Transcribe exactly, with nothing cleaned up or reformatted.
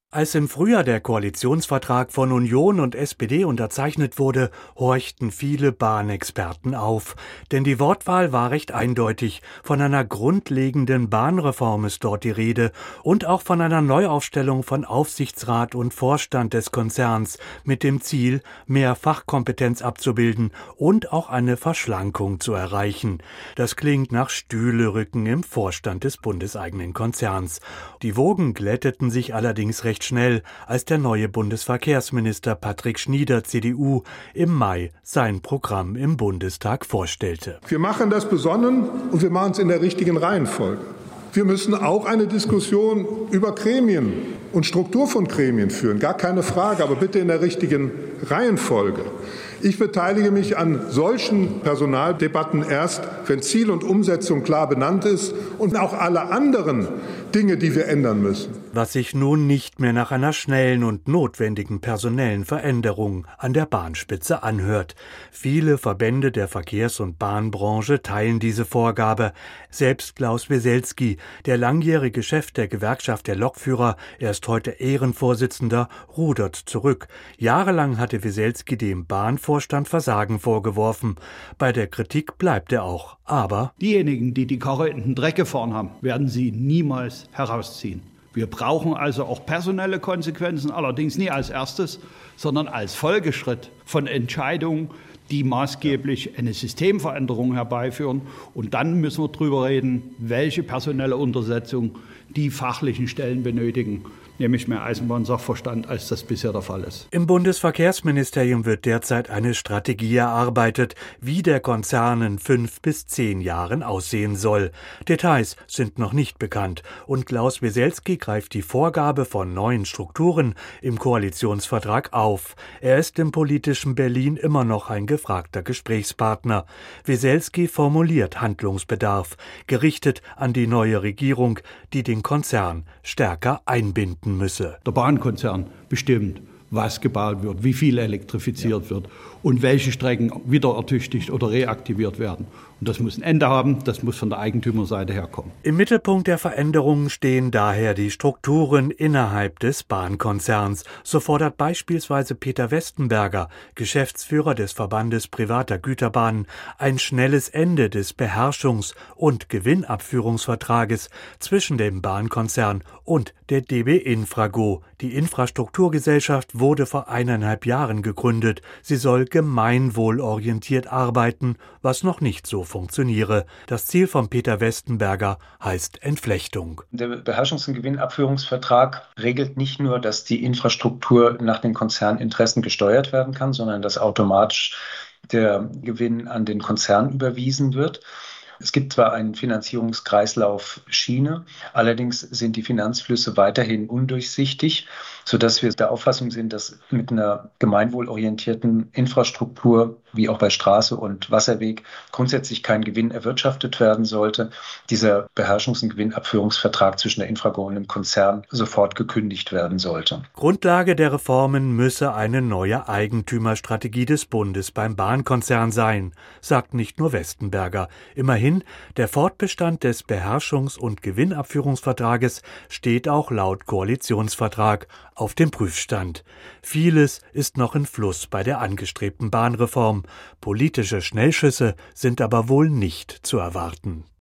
Als im Frühjahr der Koalitionsvertrag von Union und S P D unterzeichnet wurde, horchten viele Bahnexperten auf. Denn die Wortwahl war recht eindeutig. Von einer grundlegenden Bahnreform ist dort die Rede und auch von einer Neuaufstellung von Aufsichtsrat und Vorstand des Konzerns mit dem Ziel, mehr Fachkompetenz abzubilden und auch eine Verschlankung zu erreichen. Das klingt nach Stühlerücken im Vorstand des bundeseigenen Konzerns. Die Wogen glätteten sich allerdings recht schnell, als der neue Bundesverkehrsminister Patrick Schnieder, C D U, im Mai sein Programm im Bundestag vorstellte. Wir machen das besonnen und wir machen es in der richtigen Reihenfolge. Wir müssen auch eine Diskussion über Gremien und Struktur von Gremien führen, gar keine Frage, aber bitte in der richtigen Reihenfolge. Ich beteilige mich an solchen Personaldebatten erst, wenn Ziel und Umsetzung klar benannt ist und auch alle anderen Dinge, die wir ändern müssen. Was sich nun nicht mehr nach einer schnellen und notwendigen personellen Veränderung an der Bahnspitze anhört. Viele Verbände der Verkehrs- und Bahnbranche teilen diese Vorgabe. Selbst Klaus Weselski, der langjährige Chef der Gewerkschaft der Lokführer, er ist heute Ehrenvorsitzender, rudert zurück. Jahrelang hatte Weselski dem Bahnvorstand Versagen vorgeworfen. Bei der Kritik bleibt er auch. Aber diejenigen, die die Karre in den Dreck gefahren haben, werden sie niemals herausziehen. Wir brauchen also auch personelle Konsequenzen, allerdings nie als erstes, sondern als Folgeschritt von Entscheidungen, die maßgeblich eine Systemveränderung herbeiführen. Und dann müssen wir darüber reden, welche personelle Untersetzung die fachlichen Stellen benötigen, nämlich mehr Eisenbahnsachverstand, als das bisher der Fall ist. Im Bundesverkehrsministerium wird derzeit eine Strategie erarbeitet, wie der Konzern in fünf bis zehn Jahren aussehen soll. Details sind noch nicht bekannt und Klaus Weselski greift die Vorgabe von neuen Strukturen im Koalitionsvertrag auf. Er ist im politischen Berlin immer noch ein gefragter Gesprächspartner. Weselski formuliert Handlungsbedarf, gerichtet an die neue Regierung, die den Konzern stärker einbinden müsse. Der Bahnkonzern bestimmt, was gebaut wird, wie viel elektrifiziert ja. wird und welche Strecken wieder ertüchtigt oder reaktiviert werden. Und das muss ein Ende haben, das muss von der Eigentümerseite herkommen. Im Mittelpunkt der Veränderungen stehen daher die Strukturen innerhalb des Bahnkonzerns. So fordert beispielsweise Peter Westenberger, Geschäftsführer des Verbandes privater Güterbahnen, ein schnelles Ende des Beherrschungs- und Gewinnabführungsvertrages zwischen dem Bahnkonzern und der D B Infrago. Die Infrastrukturgesellschaft wurde vor eineinhalb Jahren gegründet. Sie soll gemeinwohlorientiert arbeiten, was noch nicht so funktioniere. Das Ziel von Peter Westenberger heißt Entflechtung. Der Beherrschungs- und Gewinnabführungsvertrag regelt nicht nur, dass die Infrastruktur nach den Konzerninteressen gesteuert werden kann, sondern dass automatisch der Gewinn an den Konzern überwiesen wird. Es gibt zwar einen Finanzierungskreislauf Schiene, allerdings sind die Finanzflüsse weiterhin undurchsichtig, sodass wir der Auffassung sind, dass mit einer gemeinwohlorientierten Infrastruktur, wie auch bei Straße und Wasserweg, grundsätzlich kein Gewinn erwirtschaftet werden sollte. Dieser Beherrschungs- und Gewinnabführungsvertrag zwischen der Infrago und dem Konzern sofort gekündigt werden sollte. Grundlage der Reformen müsse eine neue Eigentümerstrategie des Bundes beim Bahnkonzern sein, sagt nicht nur Westenberger. Immerhin der Fortbestand des Beherrschungs- und Gewinnabführungsvertrages steht auch laut Koalitionsvertrag auf dem Prüfstand. Vieles ist noch in Fluss bei der angestrebten Bahnreform. Politische Schnellschüsse sind aber wohl nicht zu erwarten.